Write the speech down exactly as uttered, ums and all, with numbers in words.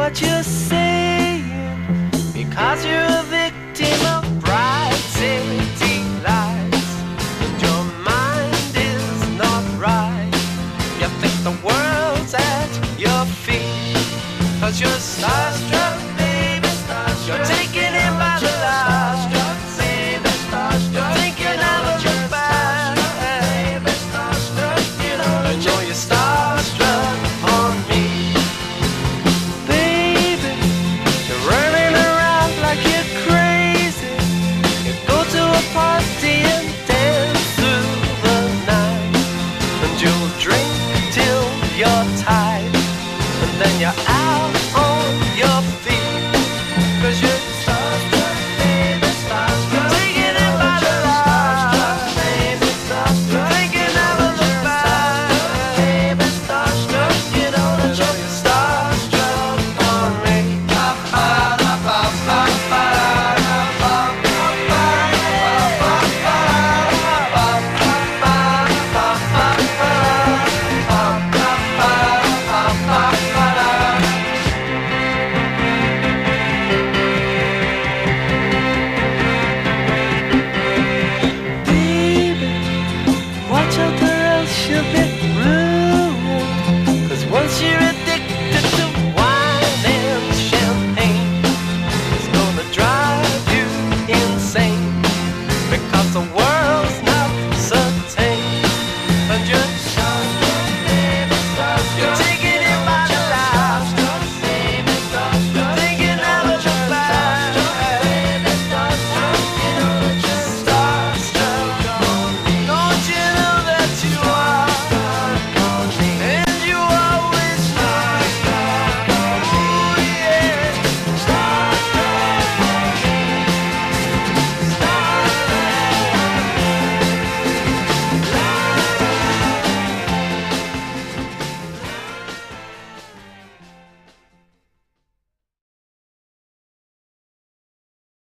what you're saying, because you're a victim of bright city lights, and your mind is not right. You think the world's at your feet, cause you're starstruck, baby, starstruck. You're taken in by the light, starstruck, baby, starstruck. You're thinking I look back, baby, starstruck. You know, you know you're starstruck on me. Baby, you're running around like you're crazy. You go to a party and dance through the night, and you'll drink till you're tired, and then you're out